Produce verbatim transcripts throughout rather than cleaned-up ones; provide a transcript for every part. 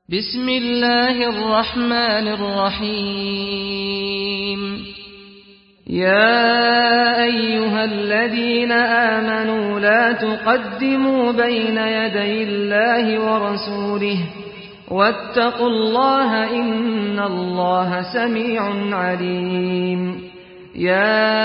بسم الله الرحمن الرحيم يا أيها الذين آمنوا لا تقدموا بين يدي الله ورسوله واتقوا الله إن الله سميع عليم يا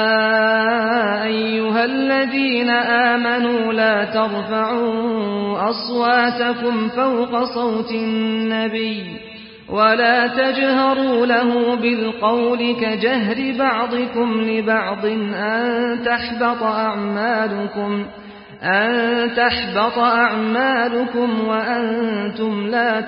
أيها الذين آمنوا لا ترفعوا أصواتكم فوق صوت النبي ولا تجهروا له بالقول كجهر بعضكم لبعض أن تحبط أعمالكم أن تحبط أعمالكم وأنتم لا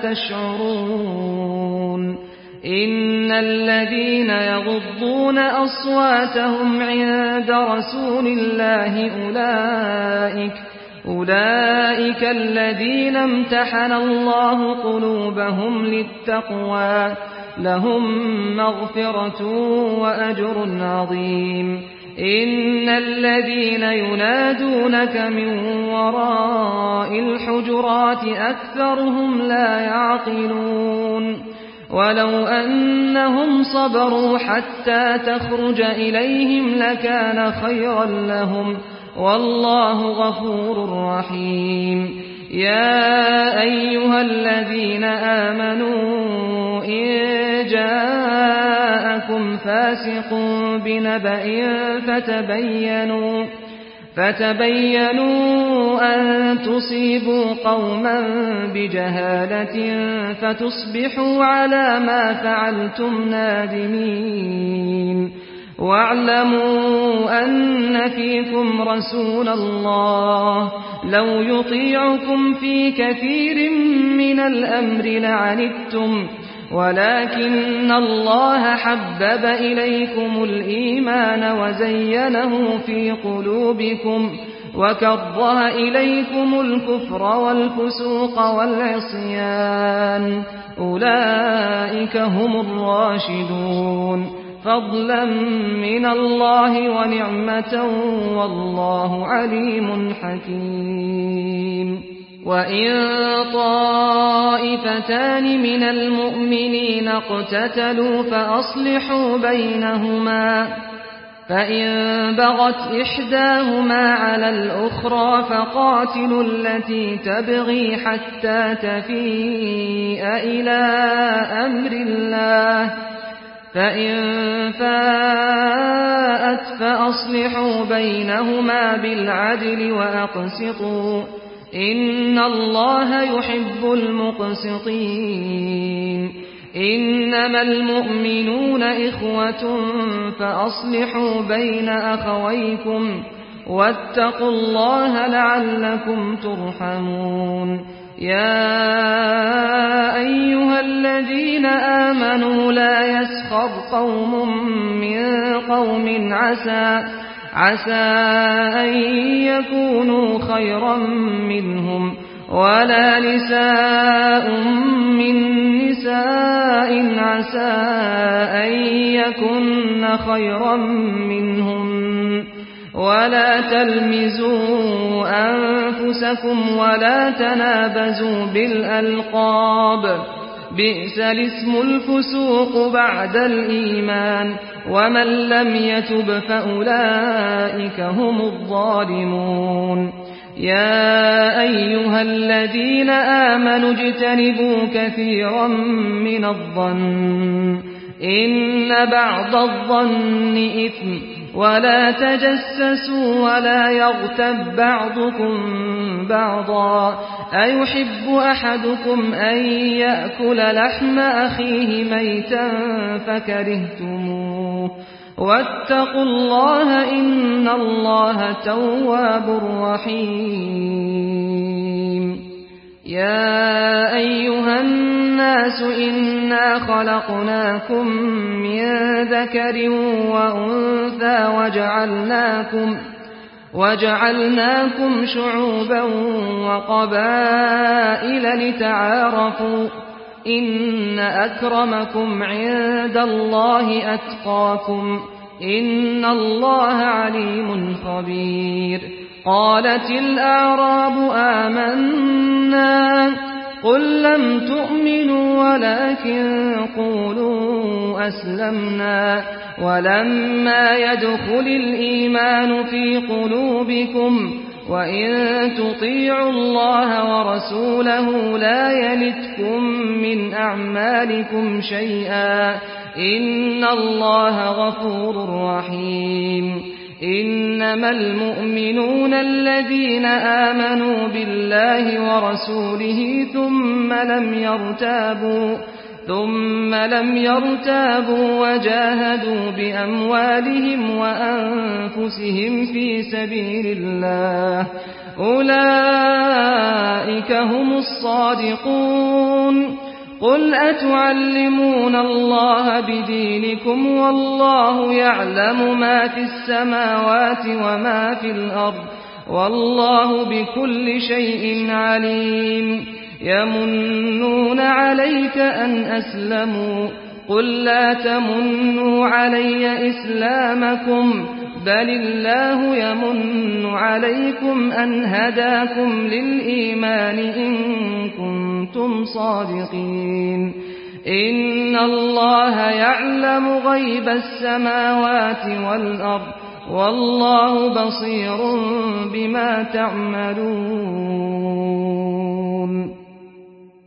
تشعرون إن الذين يغضون أصواتهم عند رسول الله أولئك أولئك الذين امتحن الله قلوبهم للتقوى لهم مغفرة وأجر عظيم إن الذين ينادونك من وراء الحجرات أكثرهم لا يعقلون ولو أنهم صبروا حتى تخرج إليهم لكان خيرا لهم والله غفور رحيم يا أيها الذين آمنوا إن جاءكم فاسق بنبأ فتبينوا فتبينوا أن تصيبوا قوما بجهالة فتصبحوا على ما فعلتم نادمين واعلموا أن فيكم رسول الله لو يطيعكم في كثير من الأمر لعنتم ولكن الله حبب إليكم الإيمان وزينه في قلوبكم وكره إليكم الكفر والفسوق والعصيان أولئك هم الراشدون فضلا من الله ونعمة والله عليم حكيم وإن طائفتان من المؤمنين اقتتلوا فأصلحوا بينهما فإن بغت إحداهما على الأخرى فقاتلوا التي تبغي حتى تفيء إلى أمر الله فإن فاءت فأصلحوا بينهما بالعدل وأقسطوا إن الله يحب المقسطين إنما المؤمنون إخوة فأصلحوا بين أخويكم واتقوا الله لعلكم ترحمون يا أيها الذين آمنوا لا يسخر قوم من قوم عسى عسى أن يكونوا خيرا منهم ولا نساء من نساء عسى أن يكن خيرا منهم ولا تلمزوا أنفسكم ولا تنابزوا بالألقاب بئس الاسم الفسوق بعد الإيمان ومن لم يتب فأولئك هم الظالمون يا أيها الذين آمنوا اجتنبوا كثيرا من الظن إن بعض الظن إثم ولا تجسسوا ولا يغتب بعضكم بعضا أيحب أحدكم أن يأكل لحم أخيه ميتا فكرهتموه واتقوا الله إن الله تواب رحيم يا أيها الناس إنا خلقناكم من ذكر وأنثى وجعلناكم وجعلناكم شعوبا وقبائل لتعارفوا إن أكرمكم عند الله أتقاكم إن الله عليم خبير قالت الأعراب آمنا قل لم تؤمنوا ولكن قولوا أسلمنا ولما يدخل الإيمان في قلوبكم وإن تطيعوا الله ورسوله لا يلتكم من أعمالكم شيئا إن الله غفور رحيم إنما المؤمنون الذين آمنوا بالله ورسوله ثم لم يرتابوا ثم لم يرتابوا وجاهدوا بأموالهم وأنفسهم في سبيل الله أولئك هم الصادقون قل أتعلمون الله بدينكم والله يعلم ما في السماوات وما في الأرض والله بكل شيء عليم يمنون عليك أن أسلموا قل لا تمنوا علي إسلامكم بل الله يمن عليكم أن هداكم للإيمان إن كنتم صادقين إن الله يعلم غيب السماوات والأرض والله بصير بما تعملون